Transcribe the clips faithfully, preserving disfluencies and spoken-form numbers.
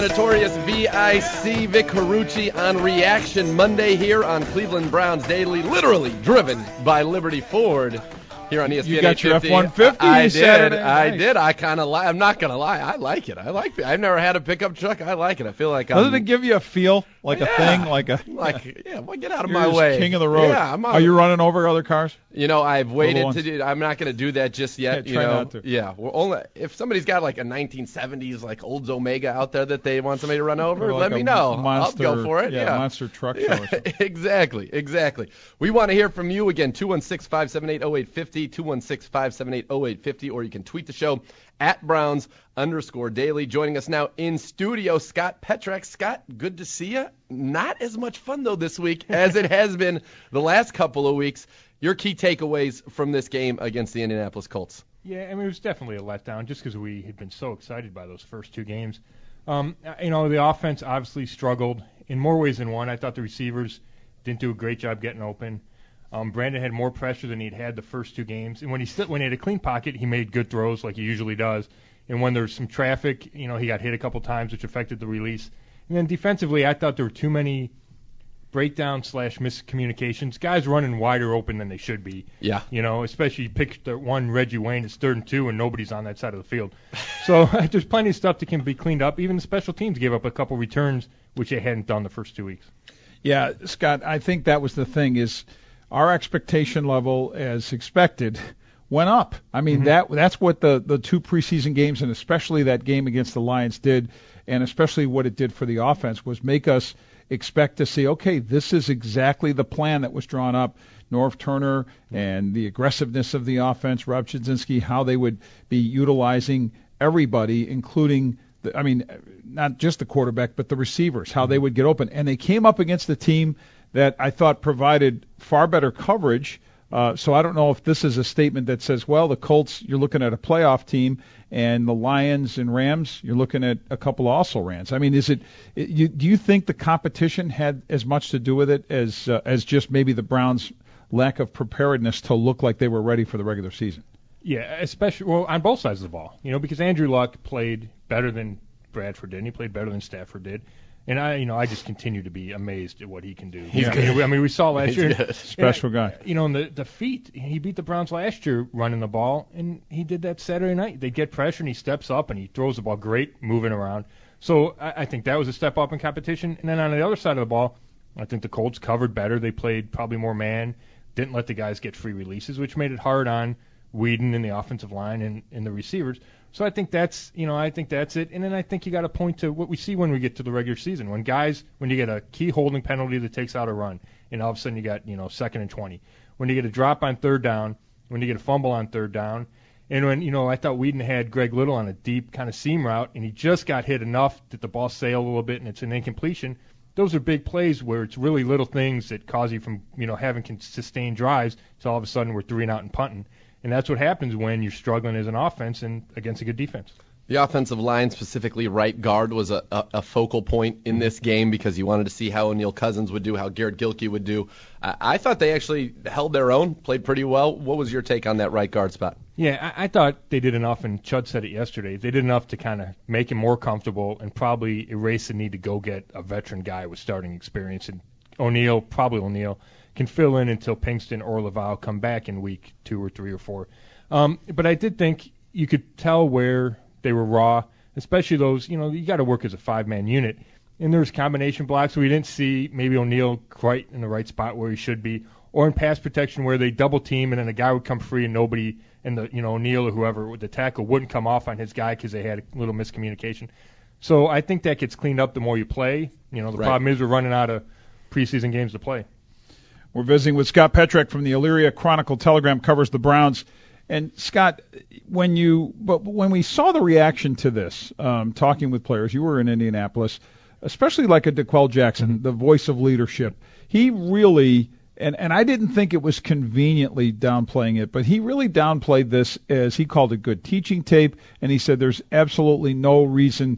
the notorious V I C, Vic Carucci on Reaction Monday here on Cleveland Browns Daily, literally driven by Liberty Ford. Here on E S P N you got your F one fifty I did. Saturday. I nice. did. I kind of lie. I'm not gonna lie. I like it. I like it. I've never had a pickup truck. I like it. I feel like I'm. Doesn't it give you a feel like yeah, a thing, like a like yeah? Well, get out of You're my just way. King of the road. Yeah. I'm Are you running over other cars? You know, I've waited ones. to do. I'm not gonna do that just yet. Yeah, you try know. not to. Yeah. We're only if somebody's got like a nineteen seventies like Olds Omega out there that they want somebody to run over. Or like let a me know. Monster, I'll go for it. Yeah, Yeah. monster truck show. Yeah, Or something. exactly, exactly. We want to hear from you again, two one six, five seven eight, oh eight five oh, two one six, five seven eight, oh eight five oh, or you can tweet the show at Browns underscore daily. Joining us now in studio, Scott Petrak. Scott, good to see you. Not as much fun, though, this week as it has been the last couple of weeks. Your key takeaways from this game against the Indianapolis Colts. Yeah, I mean, it was definitely a letdown just because we had been so excited by those first two games. Um, you know, the offense obviously struggled in more ways than one. I thought the receivers didn't do a great job getting open. Um, Brandon had more pressure than he'd had the first two games. And when he st- when he had a clean pocket, he made good throws like he usually does. And when there was some traffic, you know, he got hit a couple times, which affected the release. And then defensively, I thought there were too many breakdown slash miscommunications. Guys running wider open than they should be. Yeah. You know, especially you pick the one Reggie Wayne, it's third and two, and nobody's on that side of the field. So there's plenty of stuff that can be cleaned up. Even the special teams gave up a couple returns, which they hadn't done the first two weeks. Yeah, Scott, I think that was the thing is our expectation level, as expected, went up. I mean, mm-hmm. that that's what the, the two preseason games and especially that game against the Lions did, and especially what it did for the offense was make us expect to see, okay, this is exactly the plan that was drawn up. Norv Turner and the aggressiveness of the offense, Rob Chudzinski, how they would be utilizing everybody, including, the, I mean, not just the quarterback, but the receivers, how they would get open. And they came up against a team that I thought provided far better coverage. Uh, so I don't know if this is a statement that says, well, the Colts, you're looking at a playoff team, and the Lions and Rams, you're looking at a couple of also Rams. I mean, is it? it you, do you think the competition had as much to do with it as uh, as just maybe the Browns' lack of preparedness to look like they were ready for the regular season? Yeah, especially well on both sides of the ball. You know, because Andrew Luck played better than Bradford did, and he played better than Stafford did. And I, you know, I just continue to be amazed at what he can do. He's yeah. good. I mean, we saw last He's year. Good. Special guy. You know, in the the feet, he beat the Browns last year running the ball, and he did that Saturday night. They get pressure, and he steps up, and he throws the ball great, moving around. So I, I think that was a step up in competition. And then on the other side of the ball, I think the Colts covered better. They played probably more man, didn't let the guys get free releases, which made it hard on Whedon and the offensive line and, and the receivers. So I think that's, you know, I think that's it. And then I think you got to point to what we see when we get to the regular season. When guys, when you get a key holding penalty that takes out a run, and all of a sudden you got, you know, second and twenty. When you get a drop on third down, when you get a fumble on third down, and when, you know, I thought Whedon had Greg Little on a deep kind of seam route, and he just got hit enough that the ball sailed a little bit and it's an incompletion. Those are big plays where it's really little things that cause you from, you know, having sustained drives to all of a sudden we're three and out and punting. And that's what happens when you're struggling as an offense and against a good defense. The offensive line, specifically right guard, was a, a, a focal point in this game because you wanted to see how O'Neal Cousins would do, how Garrett Gilkey would do. I, I thought they actually held their own, played pretty well. What was your take on that right guard spot? Yeah, I, I thought they did enough, and Chud said it yesterday. They did enough to kind of make him more comfortable and probably erase the need to go get a veteran guy with starting experience. And O'Neal, probably O'Neal, can fill in until Pinkston or Laval come back in week two or three or four. Um, but I did think you could tell where they were raw, especially those, you know, you got to work as a five-man unit. And there's combination blocks, so we didn't see maybe O'Neal quite in the right spot where he should be, or in pass protection where they double team and then a guy would come free and nobody, and the, you know, O'Neal or whoever, the tackle wouldn't come off on his guy because they had a little miscommunication. So I think that gets cleaned up the more you play. You know, the right. problem is we're running out of preseason games to play. We're visiting with Scott Petrak from the Elyria Chronicle Telegram, covers the Browns. And Scott, when you but when we saw the reaction to this, um, talking with players, you were in Indianapolis, especially like a DeQuell Jackson, mm-hmm. the voice of leadership. He really, and, and I didn't think it was conveniently downplaying it, but he really downplayed this as he called it good teaching tape, and he said there's absolutely no reason to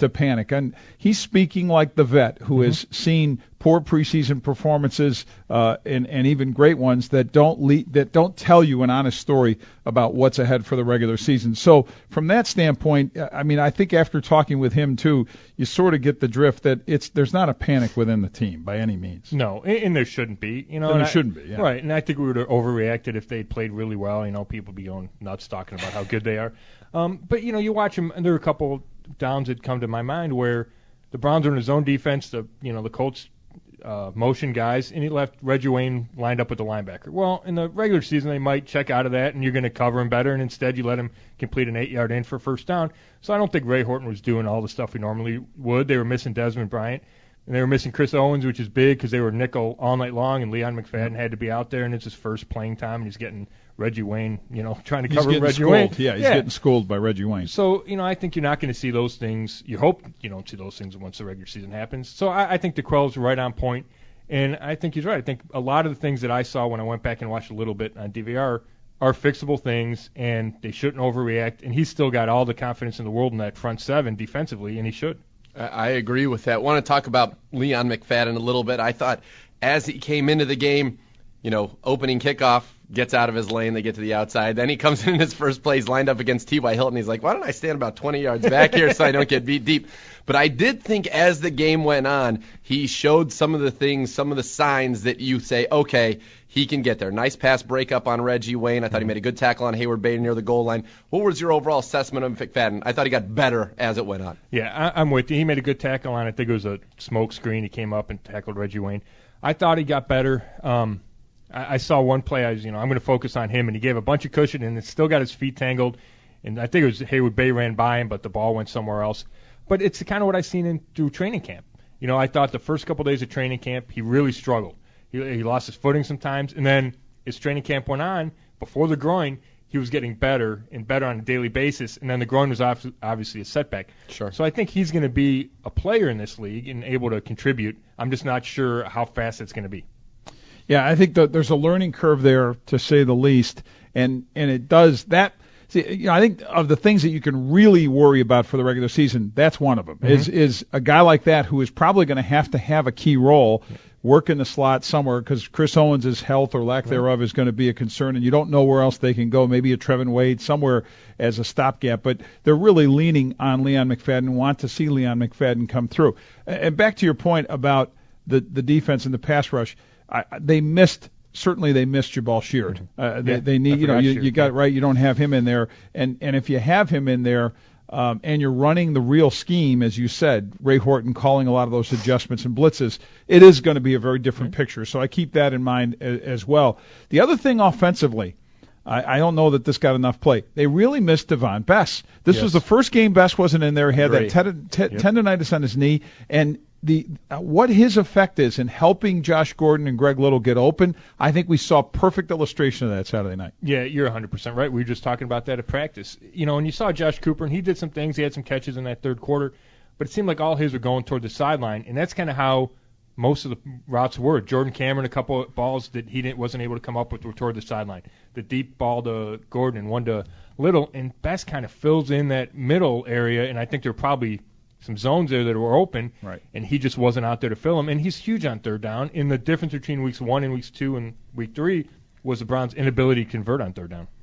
to panic. And he's speaking like the vet who mm-hmm. has seen poor preseason performances uh, and, and even great ones that don't lead, that don't tell you an honest story about what's ahead for the regular season. So from that standpoint, I mean, I think after talking with him too, you sort of get the drift that it's there's not a panic within the team by any means. No, and, and there shouldn't be. You know, and there I, shouldn't be. Yeah. Right, and I think we would have overreacted if they'd played really well. You know, people be going nuts talking about how good they are. Um, but you know, you watch them, and there are a couple downs that come to my mind where the Browns are in a zone defense. The you know the Colts. Uh, motion guys, and he left Reggie Wayne lined up with the linebacker. Well, in the regular season, they might check out of that, and you're going to cover him better, and instead you let him complete an eight-yard in for first down. So I don't think Ray Horton was doing all the stuff he normally would. They were missing Desmond Bryant, and they were missing Chris Owens, which is big because they were nickel all night long, and Leon McFadden had to be out there, and it's his first playing time, and he's getting Reggie Wayne, you know, trying to cover he's Reggie schooled. Wayne. Yeah, he's yeah. getting schooled by Reggie Wayne. So, you know, I think you're not going to see those things. You hope you don't see those things once the regular season happens. So I, I think DeQuell's right on point. And I think he's right. I think a lot of the things that I saw when I went back and watched a little bit on D V R are fixable things, and they shouldn't overreact. And he's still got all the confidence in the world in that front seven defensively, and he should. I agree with that. I want to talk about Leon McFadden a little bit. I thought as he came into the game, you know, opening kickoff, gets out of his lane, they get to the outside. Then he comes in his first play, he's lined up against T Y. Hilton. He's like, why don't I stand about twenty yards back here so I don't get beat deep? But I did think as the game went on, he showed some of the things, some of the signs that you say, okay, he can get there. Nice pass breakup on Reggie Wayne. I thought he made a good tackle on Hayward Bay near the goal line. What was your overall assessment of McFadden? I thought he got better as it went on. Yeah, I, I'm with you. He made a good tackle on, I think it was a smoke screen. He came up and tackled Reggie Wayne. I thought he got better. Um, I, I saw one play, I was, you know, I'm going to focus on him, and he gave a bunch of cushion, and it still got his feet tangled. And I think it was Hayward Bay ran by him, but the ball went somewhere else. But it's kind of what I've seen in through training camp. You know, I thought the first couple days of training camp, he really struggled. He, he lost his footing sometimes, and then as training camp went on, before the groin, he was getting better and better on a daily basis, and then the groin was obviously a setback. Sure. So I think he's going to be a player in this league and able to contribute. I'm just not sure how fast it's going to be. Yeah, I think that there's a learning curve there, to say the least, and and it does that. See, you know, I think of the things that you can really worry about for the regular season, that's one of them. Mm-hmm. Is is a guy like that who is probably going to have to have a key role, work in the slot somewhere, because Chris Owens' health or lack thereof is going to be a concern, and you don't know where else they can go. Maybe a Trevin Wade somewhere as a stopgap, but they're really leaning on Leon McFadden, want to see Leon McFadden come through. And back to your point about the the defense and the pass rush, I, they missed. Certainly, they missed Jabal Sheard. Uh, they, yeah, they need, you know, you, Sheard, you got yeah. right. You don't have him in there, and and if you have him in there, um, and you're running the real scheme, as you said, Ray Horton calling a lot of those adjustments and blitzes, it is going to be a very different mm-hmm. picture. So I keep that in mind as, as well. The other thing offensively, I, I don't know that this got enough play. They really missed Devon Bess. This yes. was the first game Bess wasn't in there. He had Great. that ten, ten, yep. tendonitis on his knee, and the uh, what his effect is in helping Josh Gordon and Greg Little get open, I think we saw a perfect illustration of that Saturday night. Yeah, you're one hundred percent right. We were just talking about that at practice. You know, and you saw Josh Cooper, and he did some things. He had some catches in that third quarter, but it seemed like all his were going toward the sideline, and that's kind of how most of the routes were. Jordan Cameron, a couple of balls that he didn't, wasn't able to come up with were toward the sideline. The deep ball to Gordon and one to Little, and Bess kind of fills in that middle area, and I think there were probably some zones there that were open, right. and he just wasn't out there to fill them. And he's huge on third down. And the difference between weeks one and weeks two and week three was the Browns' inability to convert on third down.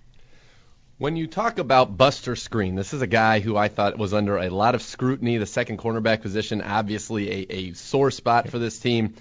When you talk about Buster Skrine, this is a guy who I thought was under a lot of scrutiny. The second cornerback position, obviously a, a sore spot for this team.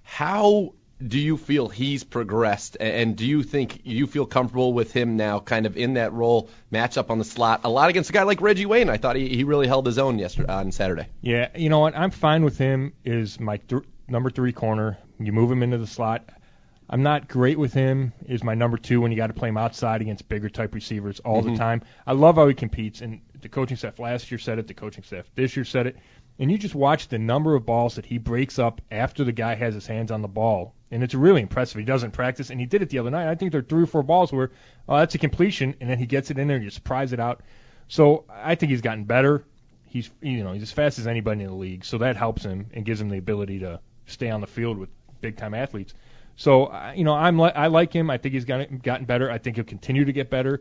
How do you feel he's progressed, and do you think you feel comfortable with him now kind of in that role, match up on the slot, a lot against a guy like Reggie Wayne? I thought he, he really held his own yesterday on Saturday. Yeah, you know what? I'm fine with him as my th- number three corner. You move him into the slot. I'm not great with him as my number two when you got to play him outside against bigger type receivers all mm-hmm. the time. I love how he competes, and the coaching staff last year said it, the coaching staff this year said it, and you just watch the number of balls that he breaks up after the guy has his hands on the ball. And it's really impressive. He doesn't practice, and he did it the other night. I think there are three or four balls where, oh, that's a completion, and then he gets it in there and you surprise it out. So I think he's gotten better. He's, you know, he's as fast as anybody in the league, so that helps him and gives him the ability to stay on the field with big-time athletes. So, you know, I'm li- I like him. I think he's gotten gotten better. I think he'll continue to get better.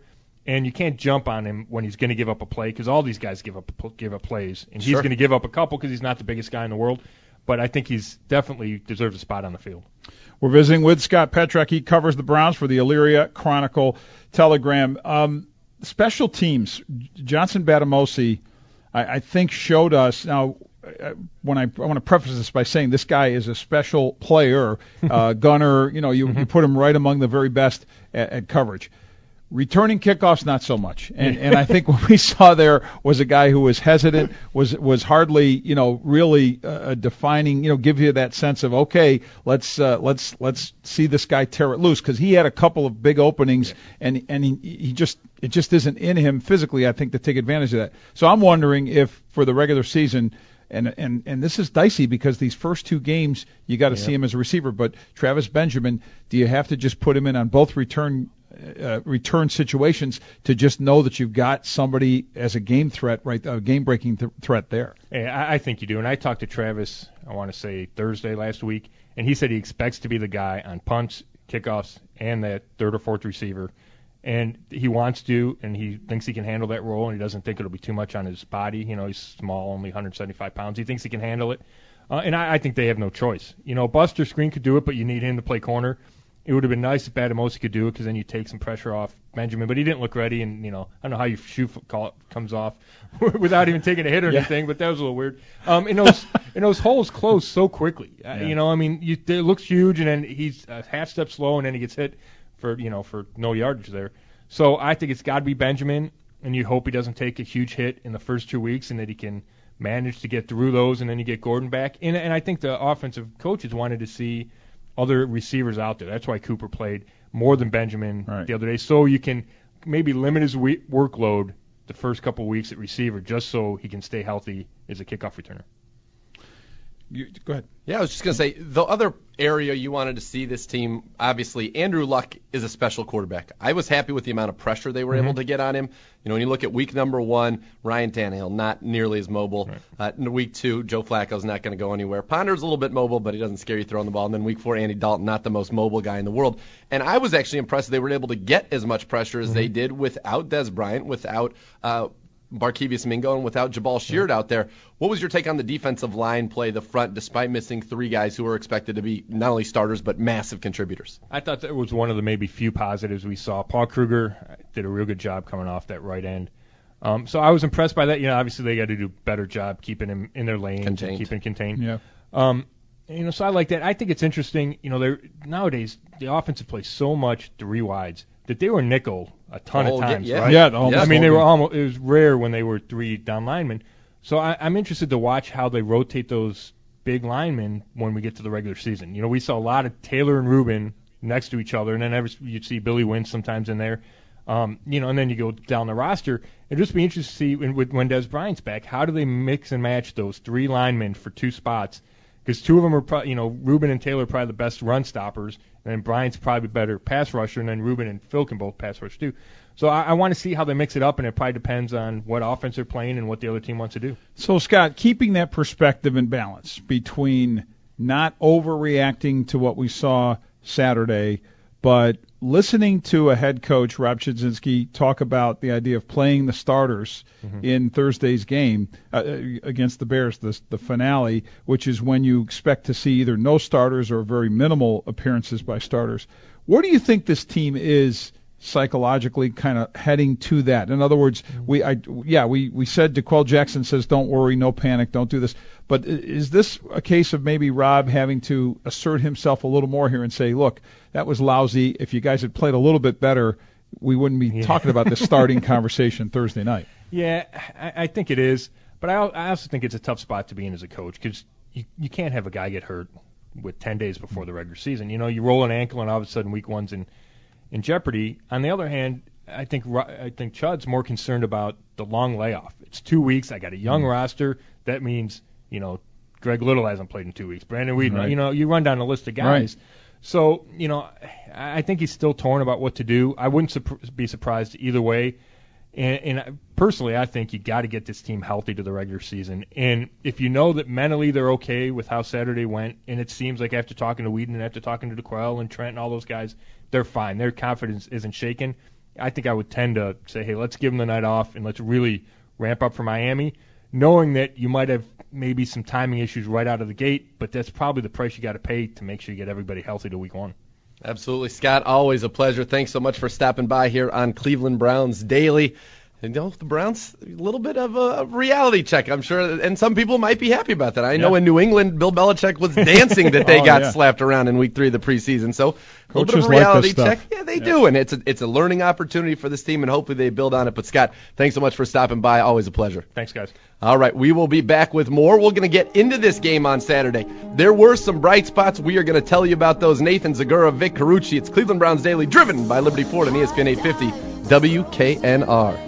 And you can't jump on him when he's going to give up a play because all these guys give up give up plays, and he's Sure. going to give up a couple because he's not the biggest guy in the world. But I think he's definitely deserves a spot on the field. We're visiting with Scott Petrak. He covers the Browns for the Elyria Chronicle Telegram. Um, special teams, Johnson Batamosi, I, I think showed us. Now, when I, I want to preface this by saying this guy is a special player, uh, gunner. You know, you, you put him right among the very best at, at coverage. Returning kickoffs, not so much. And and I think what we saw there was a guy who was hesitant, was was hardly, you know, really uh, defining, you know, give you that sense of, okay, let's uh, let's let's see this guy tear it loose, because he had a couple of big openings, and and he he just it just isn't in him physically, I think, to take advantage of that. So I'm wondering if for the regular season. And and and this is dicey because these first two games you got to yeah. see him as a receiver. But Travis Benjamin, do you have to just put him in on both return uh, return situations to just know that you've got somebody as a game threat, right? A game breaking th- threat there. Yeah, I, I think you do. And I talked to Travis, I want to say Thursday last week, and he said he expects to be the guy on punts, kickoffs, and that third or fourth receiver. And he wants to, and he thinks he can handle that role, and he doesn't think it'll be too much on his body. You know, he's small, only one hundred seventy-five pounds. He thinks he can handle it. Uh, and I, I think they have no choice. You know, Buster Screen could do it, but you need him to play corner. It would have been nice if Batamosi could do it, because then you take some pressure off Benjamin. But he didn't look ready, and, you know, I don't know how your shoe call, comes off without even taking a hit or Yeah. anything, but that was a little weird. Um, and those and those holes close so quickly. Uh, Yeah. You know, I mean, you, it looks huge, and then he's a half step slow, and then he gets hit for, you know, for no yardage there. So I think it's got to be Benjamin, and you hope he doesn't take a huge hit in the first two weeks and that he can manage to get through those, and then you get Gordon back. And, and I think the offensive coaches wanted to see other receivers out there. That's why Cooper played more than Benjamin Right. the other day, so you can maybe limit his we- workload the first couple of weeks at receiver just so he can stay healthy as a kickoff returner. You, go ahead. Yeah, I was just going to say, the other area you wanted to see this team, obviously, Andrew Luck is a special quarterback. I was happy with the amount of pressure they were Mm-hmm. able to get on him. You know, when you look at week number one, Ryan Tannehill, not nearly as mobile. Right. Uh, in week two, Joe Flacco's not going to go anywhere. Ponder's a little bit mobile, but he doesn't scare you throwing the ball. And then week four, Andy Dalton, not the most mobile guy in the world. And I was actually impressed they were able to get as much pressure as Mm-hmm. they did without Des Bryant, without uh, Barkevius Mingo, and without Jabal Sheard out there. What was your take on the defensive line play, the front, despite missing three guys who were expected to be not only starters but massive contributors? I thought that was one of the maybe few positives we saw. Paul Kruger did a real good job coming off that right end. Um, so I was impressed by that. You know, obviously they got to do a better job keeping him in their lanes Contained. and keeping contained. Yeah. Um, you know, so I like that. I think it's interesting. You know, they're nowadays the offensive plays so much three wides that they were nickel a ton Oh, of yeah, times, yeah. right? Yeah, almost I mean, they all were game. almost. It was rare when they were three down linemen. So I, I'm interested to watch how they rotate those big linemen when we get to the regular season. You know, we saw a lot of Taylor and Rubin next to each other, and then every, you'd see Billy Wynn sometimes in there. Um, you know, and then you go down the roster. It'd just be interesting to see when, when Des Bryant's back, how do they mix and match those three linemen for two spots? Because two of them are, pro- you know, Rubin and Taylor are probably the best run stoppers, and then Bryant's probably better pass rusher, and then Rubin and Phil can both pass rush too. So I, I want to see how they mix it up, and it probably depends on what offense they're playing and what the other team wants to do. So, Scott, keeping that perspective and balance between not overreacting to what we saw Saturday, but listening to a head coach, Rob Chudzinski, talk about the idea of playing the starters mm-hmm. in Thursday's game uh, against the Bears, the, the finale, which is when you expect to see either no starters or very minimal appearances by starters. Where do you think this team is psychologically kind of heading to that? In other words, we, I, yeah, we, we said DeQuell Jackson says, don't worry, no panic, don't do this. But is this a case of maybe Rob having to assert himself a little more here and say, look, that was lousy. If you guys had played a little bit better, we wouldn't be yeah. talking about this starting conversation Thursday night. Yeah, I, I think it is. But I, I also think it's a tough spot to be in as a coach, because you, you can't have a guy get hurt with ten days before the regular season. You know, you roll an ankle and all of a sudden week one's in in jeopardy. On the other hand, I think I think Chud's more concerned about the long layoff. It's two weeks. I got a young mm. roster. That means, you know, Greg Little hasn't played in two weeks. Brandon Weeden, right. you know, you run down a list of guys. Right. So, you know, I think he's still torn about what to do. I wouldn't su- be surprised either way. And, and personally, I think you got to get this team healthy to the regular season. And if you know that mentally they're okay with how Saturday went, and it seems like after talking to Weeden and after talking to DeQuell and Trent and all those guys, they're fine. Their confidence isn't shaken. I think I would tend to say, hey, let's give them the night off and let's really ramp up for Miami, knowing that you might have maybe some timing issues right out of the gate, but that's probably the price you got to pay to make sure you get everybody healthy to week one. Absolutely, Scott. Always a pleasure. Thanks so much for stopping by here on Cleveland Browns Daily. And you know, the Browns, a little bit of a reality check, I'm sure, and some people might be happy about that. I know yeah. in New England, Bill Belichick was dancing that they oh, got yeah. slapped around in week three of the preseason. So a little bit Coaches of a like reality this stuff. check. Yeah, they yeah. do, and it's a, it's a learning opportunity for this team, and hopefully they build on it. But, Scott, thanks so much for stopping by. Always a pleasure. Thanks, guys. All right, we will be back with more. We're going to get into this game on Saturday. There were some bright spots. We are going to tell you about those. Nathan Zagura, Vic Carucci. It's Cleveland Browns Daily, driven by Liberty Ford and E S P N eight fifty W K N R.